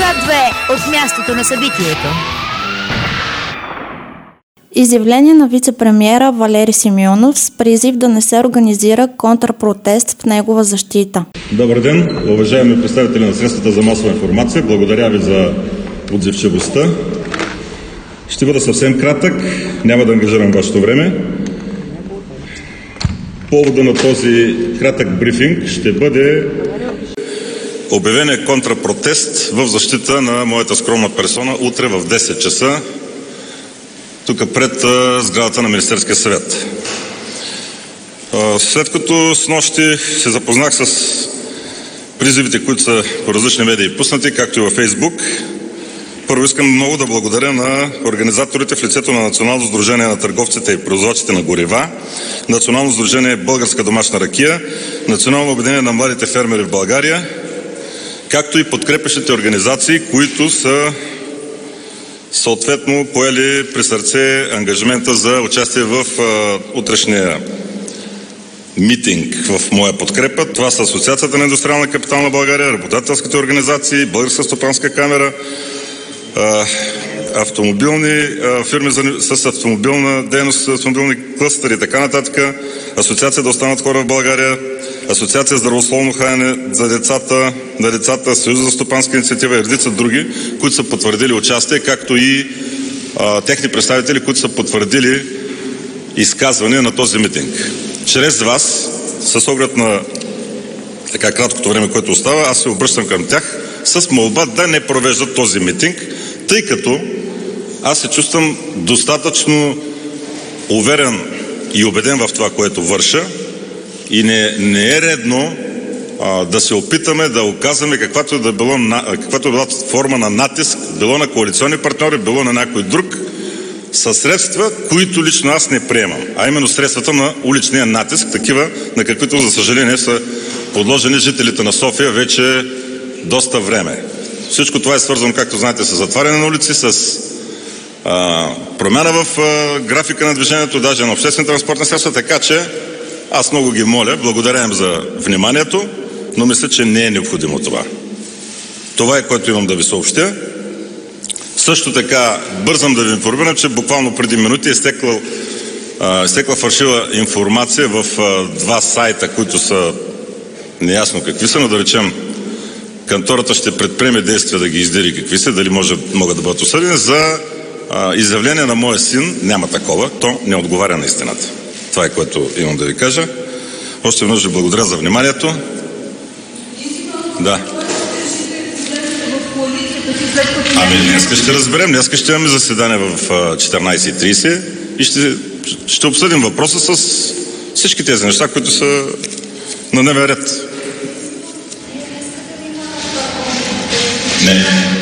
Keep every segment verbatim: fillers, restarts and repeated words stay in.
Свят две от мястото на събитието. Изявление на вице-премиера Валери Симеонов с призив да не се организира контрпротест в негова защита. Добър ден, уважаеми представители на средствата за масова информация. Благодаря ви за отзивчивостта. Ще бъда съвсем кратък, няма да ангажирам вашето време. Повода на този кратък брифинг ще бъде обявения контрапротест в защита на моята скромна персона утре в десет часа тук пред сградата на Министерския съвет. След като снощи се запознах с призивите, които са по различни медии пуснати, както и във Фейсбук, първо искам много да благодаря на организаторите в лицето на Национално сдружение на търговците и производителите на горива, Национално сдружение Българска домашна ракия, Национално обединение на младите фермери в България, както и подкрепящите организации, които са съответно поели при сърце ангажимента за участие в а, утрешния митинг в моя подкрепа. Това са Асоциацията на индустриална капитал на България, работодателските организации, Българска стопанска камера, а, автомобилни а, фирми за, с автомобилна дейност, автомобилни клъстери и така нататък, Асоциация да останат хора в България, Асоциация за здравословно хранене за децата, на децата, Съюз за стопанска инициатива и редица други, които са потвърдили участие, както и а, техни представители, които са потвърдили изказване на този митинг. Чрез вас, с оглед на така краткото време, което остава, аз се обръщам към тях с молба да не провеждат този митинг, тъй като аз се чувствам достатъчно уверен и убеден в това, което върша, и не, не е редно а, да се опитаме да оказваме каквато е да било, каквато е била форма на натиск, било на коалиционни партньори, било на някой друг, със средства, които лично аз не приемам, а именно средствата на уличния натиск, такива, на каквито, за съжаление, са подложени жителите на София вече доста време. Всичко това е свързано, както знаете, с затваряне на улици, с а, промяна в а, графика на движението, даже на обществени транспортни средства, така че аз много ги моля, благодаря им за вниманието, но мисля, че не е необходимо това. Това е, което имам да ви съобщя. Също така бързам да ви информирам, че буквално преди минути е изтекла, а, изтекла фалшива информация в а, два сайта, които са неясно какви са, но да речем кантората ще предприеме действия да ги издири какви са, дали може, могат да бъдат осъдени за а, изявление на моя син. Няма такова, то не отговаря на истината. Това е, което имам да ви кажа. Още веднъж ви благодаря за вниманието. Да. Ами днеска ще разберем. Днеска ще имаме заседание в четиринайсет и трийсет и ще, ще обсъдим въпроса с всички тези неща, които са на дневен ред. Не.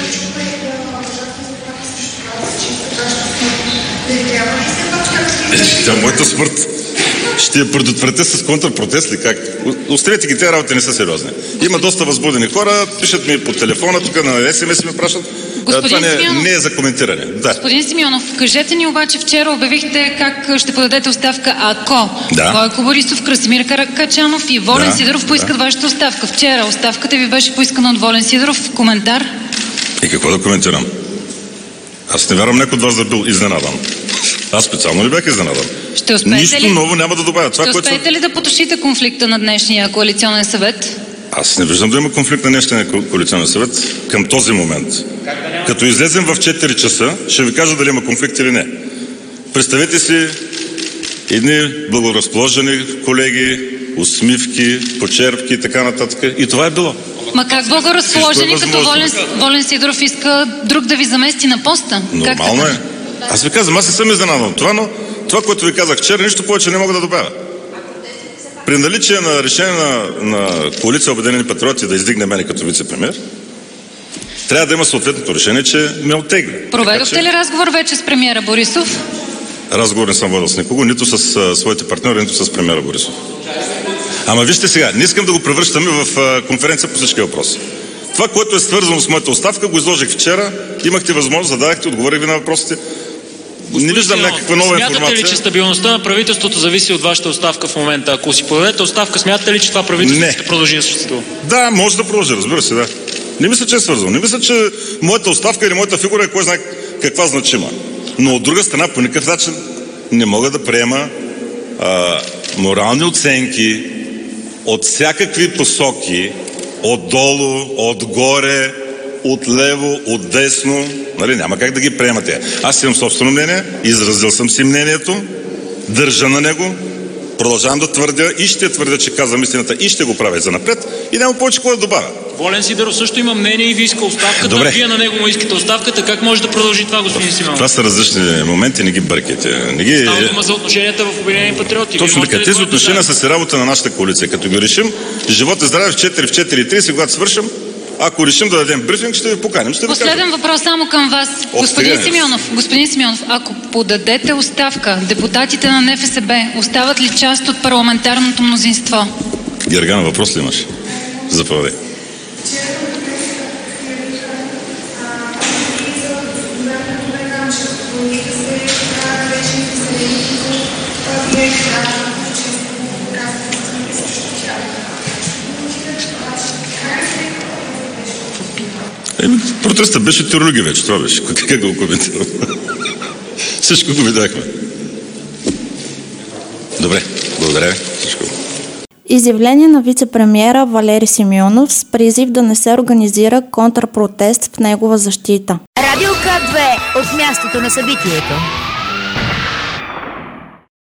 Тя моята смърт ще я предотвратя с контрпротест ли как? Оставете ги, тези работи не са сериозни. Има доста възбудени хора, пишат ми по телефона, тук на ес ем ес ми пращат. Това не, не е за коментиране. Да. Господин Симеонов, кажете ни обаче, вчера обявихте как ще подадете оставка, ако да. Бойко Борисов, Красимир Каракачанов и Волен да. Сидеров поискат да. вашата оставка. Вчера оставката ви беше поискана от Волен Сидеров. Коментар? И какво да коментирам? Аз не вярвам някой от вас да бил изненадан. Аз специално не бях изненадан. Ще успеете Нищо ли? ново няма да добавя. Това, ще успеете което... ли да потушите конфликта на днешния коалиционен съвет? Аз не виждам да има конфликт на днешния коалиционен съвет към този момент. Като излезем в четири часа, ще ви кажа дали има конфликт или не. Представете си едни благоразположени колеги, усмивки, почерпки и така нататък. И това е било. Ма как благоразположени, е като Волен, Волен Сидоров иска друг да ви замести на поста? Нормално как е. Аз ви казвам, аз не съм изненадан това, но това, което ви казах вчера, нищо повече не мога да добавя. При наличие на решение на, на коалиция Обединени патриоти да издигне мене като вице-премиер, трябва да има съответното решение, че ме оттегли. Проведохте така, че... ли разговор вече с премиера Борисов? Разговор не съм водил с никого, нито с а, своите партньори, нито с премиера Борисов. Ама вижте сега, не искам да го превръщаме в а, конференция по всички въпроси. Това, което е свързано с моята оставка, го изложих вчера, имахте възможност, зададахте, отговорих ви на въпросите. Господин не виждам Симеонов, някаква нова смятате информация. Смятате ли, че стабилността на правителството зависи от вашата оставка в момента? Ако си подадете оставка, смятате ли, че това правителство не. ще продължи да съществува? Да, може да продължи, разбира се, да. Не мисля, че е свързано. Не мисля, че моята оставка или моята фигура е кой знае каква значима. Но от друга страна, по никакъв начин не мога да приема а, морални оценки от всякакви посоки, отдолу, отгоре, отляво, отдесно. Нали, няма как да ги приемате. Аз имам собствено мнение, изразил съм си мнението, държа на него, продължавам да твърдя и ще твърдя, че казвам истината и ще го правя за напред и няма повече какво да добавя. Волен Сидеров също има мнение и ви иска оставката. Добре. Вие на него му искате оставката. Как може да продължи това, господин Симеонов? Това са различни моменти, не ги бъркайте. Не ги... Става дума за отношенията в Обединени патриоти. Точно така. Тези отношения са си работа на нашата коалиция. Като ги решим, живот е здраве в четири, в четири и трийсет, когато свършим, ако решим да дадем брифинг, ще ви поканим. Ще Последен въпрос само към вас. О, господин Симеонов, господин Симеонов, ако подадете оставка, депутатите на Н Ф С Б остават ли част от парламентарното мнозинство? Гергана, въпрос ли имаш? Заповядай. Еми, протестът беше теорология вече, това беше. Как да го коментирам? Всичко го видяхме. Добре, благодаря. Всичко. Изявление на вице-премиера Валери Симеонов с призив да не се организира контрпротест в негова защита. Радио К две от мястото на събитието.